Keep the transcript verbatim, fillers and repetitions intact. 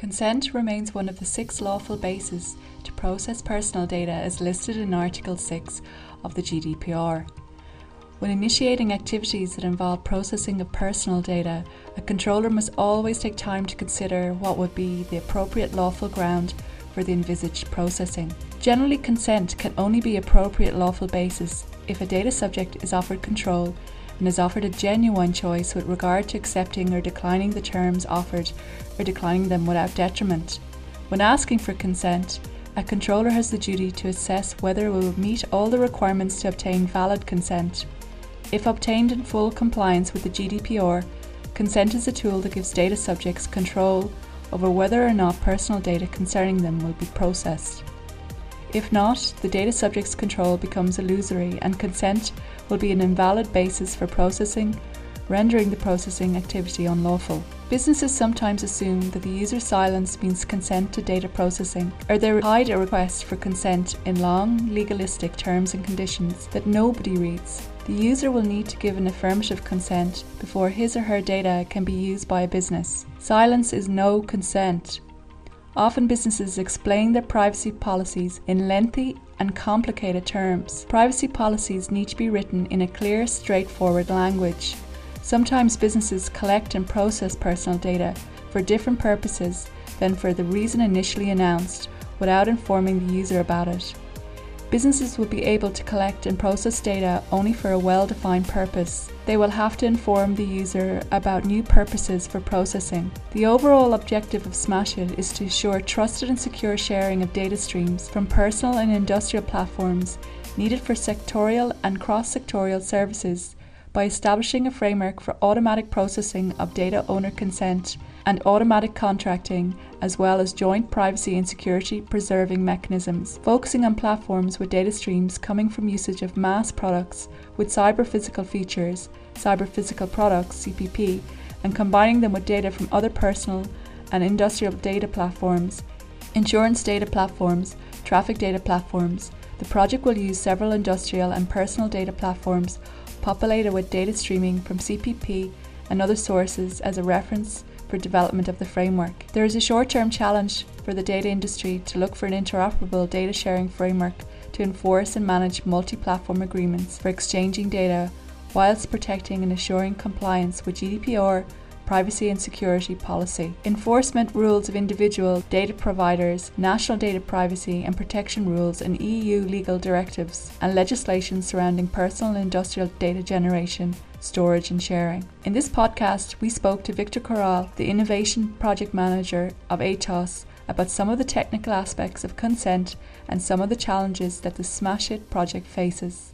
Consent remains one of the six lawful bases to process personal data as listed in Article six of the G D P R. When initiating activities that involve processing of personal data, a controller must always take time to consider what would be the appropriate lawful ground for the envisaged processing. Generally, consent can only be appropriate lawful basis if a data subject is offered control and is offered a genuine choice with regard to accepting or declining the terms offered or declining them without detriment. When asking for consent, a controller has the duty to assess whether it will meet all the requirements to obtain valid consent. If obtained in full compliance with the G D P R, consent is a tool that gives data subjects control over whether or not personal data concerning them will be processed. If not, the data subject's control becomes illusory and consent will be an invalid basis for processing, rendering the processing activity unlawful. Businesses sometimes assume that the user's silence means consent to data processing, or they hide a request for consent in long, legalistic terms and conditions that nobody reads. The user will need to give an affirmative consent before his or her data can be used by a business. Silence is no consent. Often businesses explain their privacy policies in lengthy and complicated terms. Privacy policies need to be written in a clear, straightforward language. Sometimes businesses collect and process personal data for different purposes than for the reason initially announced without informing the user about it. Businesses will be able to collect and process data only for a well-defined purpose. They will have to inform the user about new purposes for processing. The overall objective of Smashit is to ensure trusted and secure sharing of data streams from personal and industrial platforms needed for sectorial and cross-sectorial services by establishing a framework for automatic processing of data owner consent and automatic contracting, as well as joint privacy and security preserving mechanisms, focusing on platforms with data streams coming from usage of mass products with cyber-physical features, cyber-physical products, C P P, and combining them with data from other personal and industrial data platforms, insurance data platforms, traffic data platforms. The project will use several industrial and personal data platforms populated with data streaming from C P P and other sources as a reference for development of the framework. There is a short-term challenge for the data industry to look for an interoperable data sharing framework to enforce and manage multi-platform agreements for exchanging data whilst protecting and assuring compliance with G D P R, privacy and security policy. Enforcement rules of individual data providers, national data privacy and protection rules and E U legal directives and legislation surrounding personal and industrial data generation, storage and sharing. In this podcast, we spoke to Victor Corral, the Innovation Project Manager of Atos, about some of the technical aspects of consent and some of the challenges that the Smashit project faces.